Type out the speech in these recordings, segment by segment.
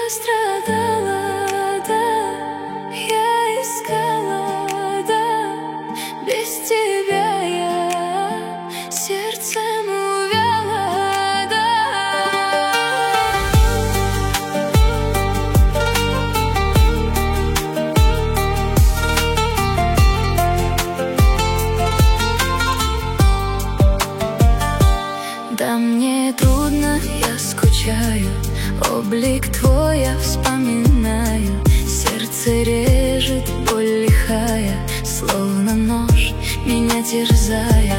страдала, да, я искала, да, без тебя я сердцем увяла, да. Да, мне трудно, я скучаю, облик твой я вспоминаю. Сердце режет боль лихая, словно нож меня терзая.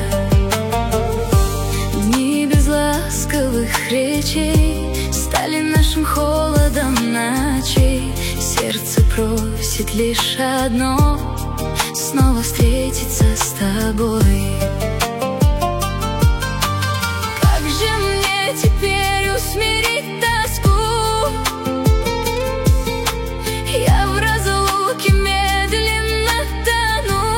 Дни без ласковых речей стали нашим холодом ночей. Сердце просит лишь одно — снова встретиться с тобой. Как же мне теперь усмирить тоску? Я в разлуке медленно тону.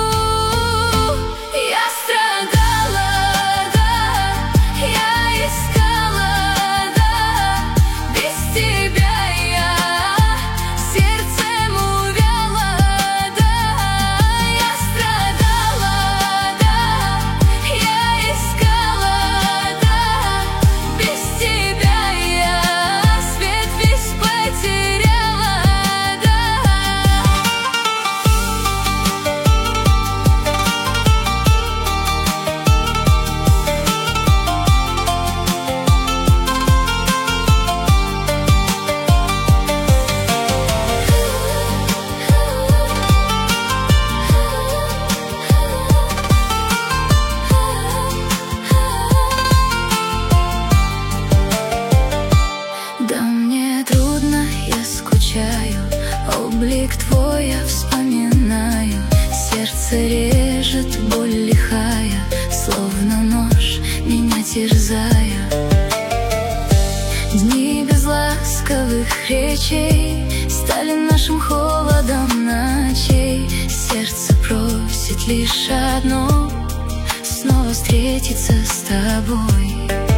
Я страдала, да, я искала, да, без тебя я сердцем увяла, да. Я страдала, да, я искала, да, без тебя я свет весь потеряла, да. Да, мне трудно, я скучаю, облик твой я вспоминаю. Сердце режет боль лихая, словно нож меня терзая. Дни без ласковых речей стали нашим холодом ночей. Сердце просит лишь одно — снова встретиться с тобой.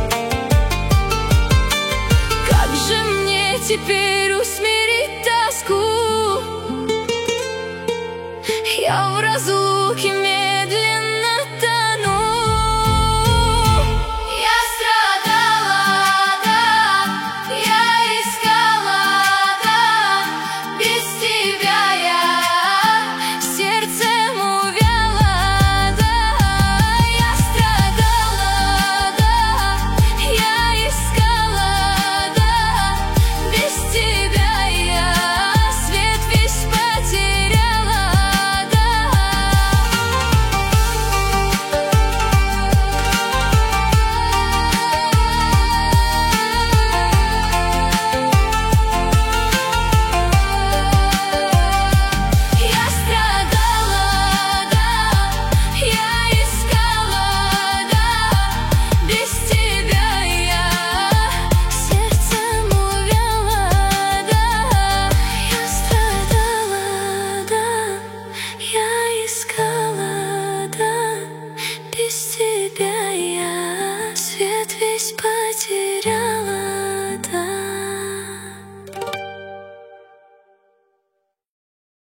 Как же мне теперь усмирить тоску? Я в разлуке медленно